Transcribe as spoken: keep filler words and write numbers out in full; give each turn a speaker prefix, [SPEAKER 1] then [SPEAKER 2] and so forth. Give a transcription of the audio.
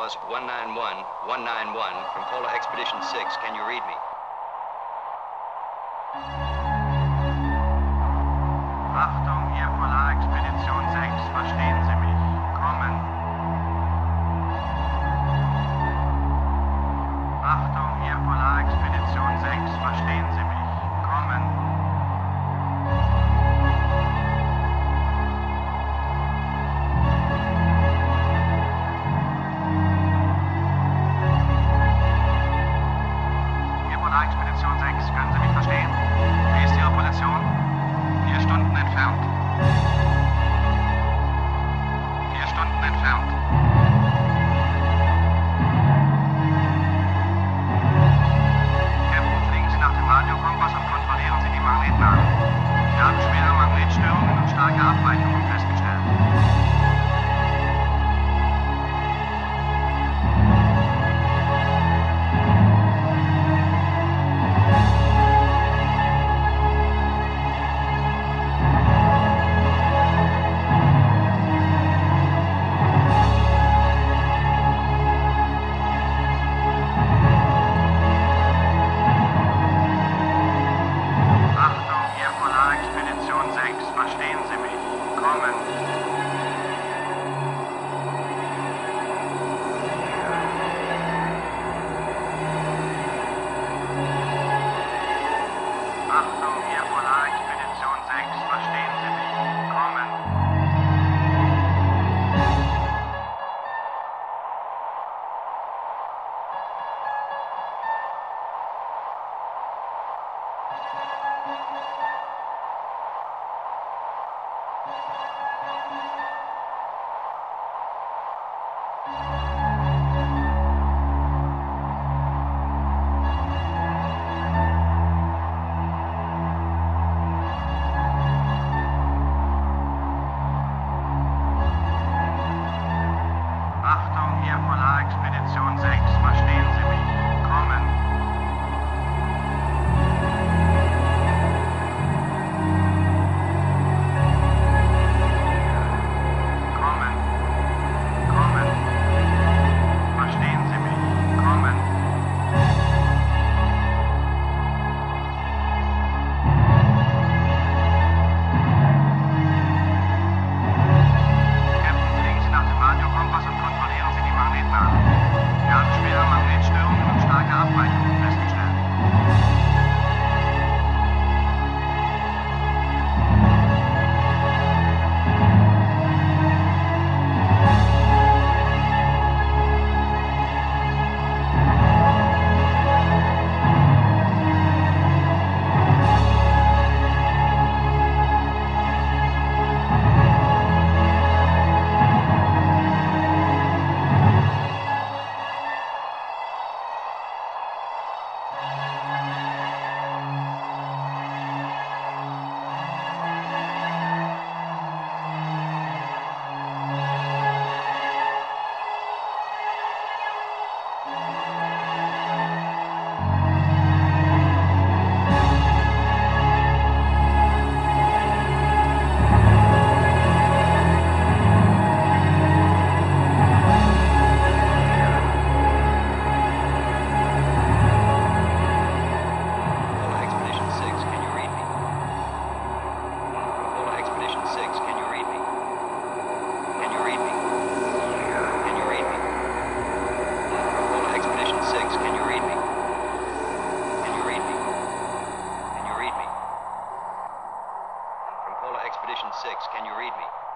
[SPEAKER 1] Force one nine one, one nine one from Polar Expedition six. Can you read me?
[SPEAKER 2] Achtung, hier Polar Expedition sechs, verstehen Sie mich? Kommen. Achtung, hier Polar Expedition sechs, verstehen Sie mich? Kommen. Hier Polar Expedition sechs, können Sie mich verstehen? Wie ist Ihre Position? Vier Stunden entfernt. Vier Stunden entfernt. Captain, fliegen Sie nach dem Radiokompass und kontrollieren Sie die Magnetnamen. Wir haben schwere Magnetstörungen und starke Abweichungen festgestellt. Achtung, hier Polar Expedition sechs, verstehen Sie mich? Kommen. Achtung, hier Polar Expedition sechs, verstehen Sie mich? Kommen. Achtung, hier Polar Expedition sechs, verstehen Sie mich? Kommen. Kommen. Kommen. Verstehen Sie mich? Kommen. Captain, fliegen Sie nach dem Radiokompass und kontrollieren Sie die Magnetnamen. Wir haben schwere Magnetstörungen und starke Abweichungen festgestellt.
[SPEAKER 1] Polar Expedition six. Can you read me? From Polar Expedition six. Can you read me? Can you read me? Can you read me? From Polar Expedition six. Can you read me? Can you read me? Can you read me? From Polar Expedition six. Can you read me?